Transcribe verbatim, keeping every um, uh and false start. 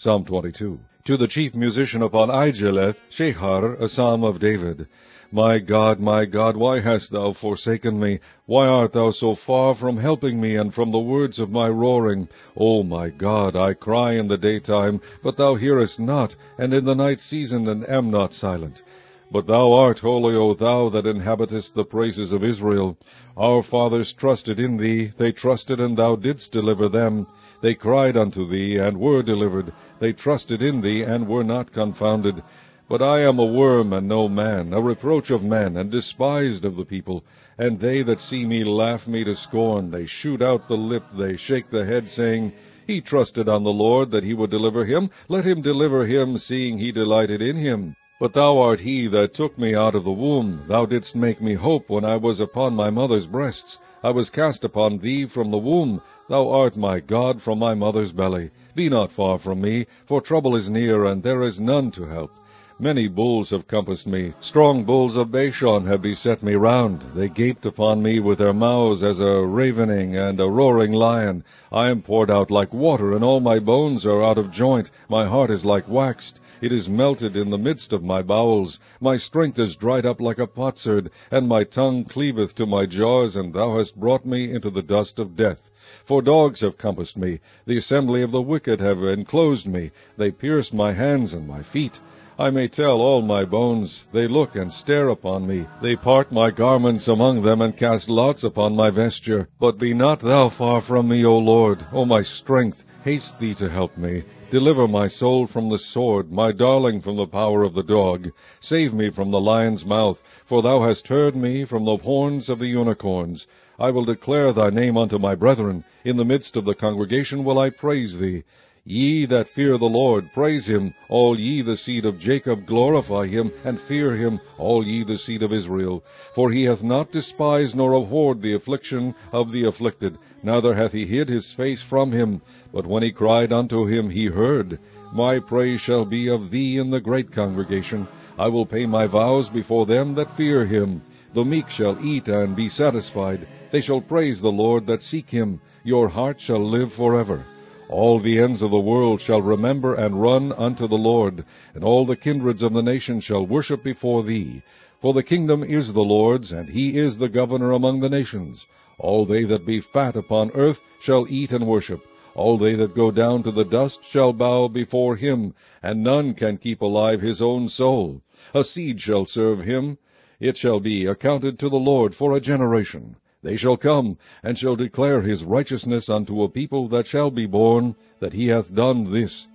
Psalm twenty-two. To the chief musician upon Aijeleth, Shechar, a psalm of David. My God, my God, why hast thou forsaken me? Why art thou so far from helping me, and from the words of my roaring? O my God, I cry in the daytime, but thou hearest not, and in the night season, and am not silent. But thou art holy, O thou that inhabitest the praises of Israel. Our fathers trusted in thee, they trusted, and thou didst deliver them. They cried unto thee, and were delivered. They trusted in thee, and were not confounded. But I am a worm, and no man, a reproach of men, and despised of the people. And they that see me laugh me to scorn. They shoot out the lip, they shake the head, saying, He trusted on the Lord, that he would deliver him. Let him deliver him, seeing he delighted in him. But thou art he that took me out of the womb. Thou didst make me hope when I was upon my mother's breasts. I was cast upon thee from the womb. Thou art my God from my mother's belly. Be not far from me, for trouble is near, and there is none to help. Many bulls have compassed me. Strong bulls of Bashan have beset me round. They gaped upon me with their mouths as a ravening and a roaring lion. I am poured out like water, and all my bones are out of joint. My heart is like waxed. It is melted in the midst of my bowels. My strength is dried up like a potsherd, and my tongue cleaveth to my jaws, and thou hast brought me into the dust of death. For dogs have compassed me. The assembly of the wicked have enclosed me. They pierced my hands and my feet. I may tell all my bones. They look and stare upon me. They part my garments among them, and cast lots upon my vesture. But be not thou far from me, O Lord. O my strength, haste thee to help me. Deliver my soul from the sword, my darling from the power of the dog. Save me from the lion's mouth, for thou hast heard me from the horns of the unicorns. I will declare thy name unto my brethren. In the midst of the congregation will I praise thee. Ye that fear the Lord, praise him. All ye the seed of Jacob, glorify him, and fear him, all ye the seed of Israel. For he hath not despised nor abhorred the affliction of the afflicted, neither hath he hid his face from him. But when he cried unto him, he heard. My praise shall be of thee in the great congregation. I will pay my vows before them that fear him. The meek shall eat and be satisfied. They shall praise the Lord that seek him. Your heart shall live forever. All the ends of the world shall remember and run unto the Lord, and all the kindreds of the nations shall worship before thee. For the kingdom is the Lord's, and he is the governor among the nations. All they that be fat upon earth shall eat and worship. All they that go down to the dust shall bow before him, and none can keep alive his own soul. A seed shall serve him. It shall be accounted to the Lord for a generation. They shall come, and shall declare his righteousness unto a people that shall be born, that he hath done this.